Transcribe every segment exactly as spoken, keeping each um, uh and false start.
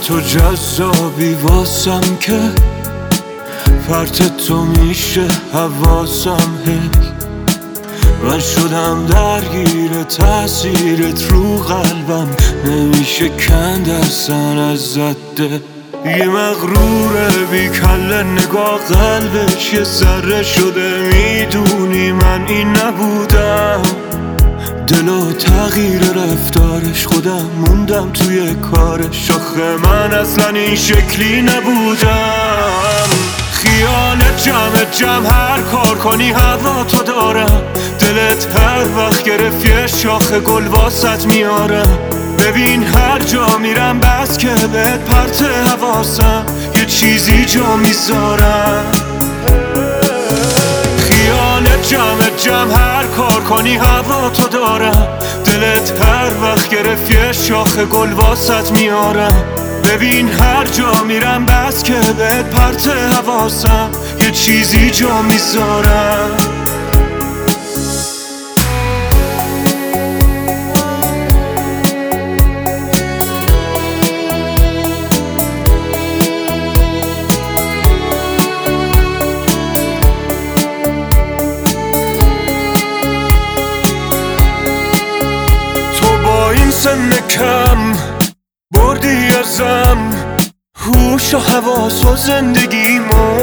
تو جذابی واسم که فرط تو میشه حواسم هی من شدم درگیر تأثیرت رو قلبم نمیشه کند اصلا از زده یه مغروره بی کله نگاه قلبش یه ذره شده میدونی من این نبودم دلو تغییر رفتارش خودم موندم توی کارش آخه من اصلا این شکلی نبودم خیالت جمع جمع هر کار کنی هوا تو دارم دلت هر وقت گرفت یه شاخ گل واسط میارم ببین هر جا میرم بس که بهت پرت حواسم یه چیزی جا میذارم خیالت جمع جمع هر کار کنی هوا تو دارم دلت هر وقت گرفت یه شاخ گل واسط میارم ببین هر جا میرم بس که بهت پرت حواسم یه چیزی جا میذارم سن کم بردی ازم هوش و حواس و زندگیمو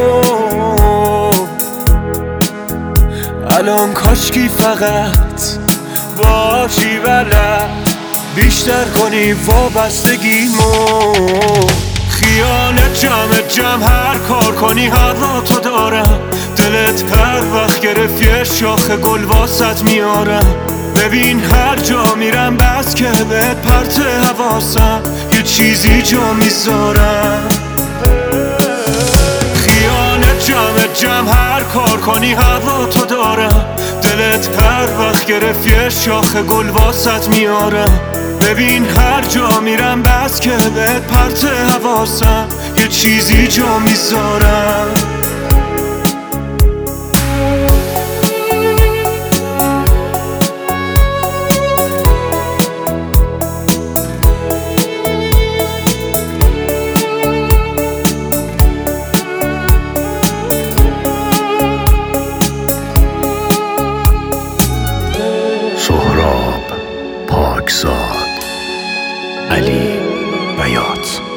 الان کاشکی فقط باشی بلد بیشتر کنی وابستگیمو خیالت جمع جمع هر کار کنی هوا تو دارم دلت هر وقت گرفت یه شاخ گل واسط میارم ببین هر جا میرم بس که بهت پرت حواسم یه چیزی جا میذارم خیالت جمع جمع هر کار کنی هوا تو دارم دلت هر وقت گرفت یه شاخ گل واسط میارم ببین هر جا میرم بس که بهت پرت حواسم یه چیزی جا میذارم سهراب پاکزاد علی بیات